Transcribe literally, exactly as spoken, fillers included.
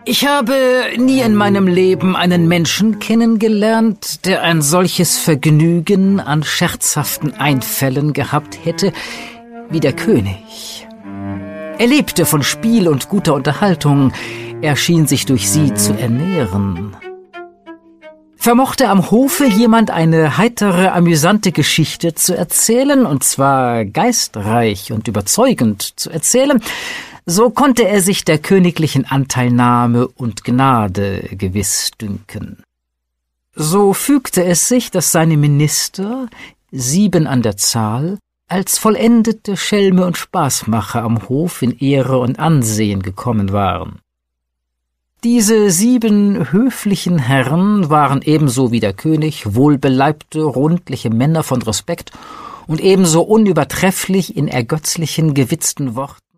Ich habe nie in meinem Leben einen Menschen kennengelernt, der ein solches Vergnügen an scherzhaften Einfällen gehabt hätte wie der König. Er lebte von Spiel und guter Unterhaltung, er schien sich durch sie zu ernähren. Vermochte am Hofe jemand eine heitere, amüsante Geschichte zu erzählen, und zwar geistreich und überzeugend zu erzählen, so konnte er sich der königlichen Anteilnahme und Gnade gewiss dünken. So fügte es sich, dass seine Minister, sieben an der Zahl, als vollendete Schelme und Spaßmacher am Hof in Ehre und Ansehen gekommen waren. Diese sieben höflichen Herren waren ebenso wie der König wohlbeleibte, rundliche Männer von Respekt und ebenso unübertrefflich in ergötzlichen, gewitzten Worten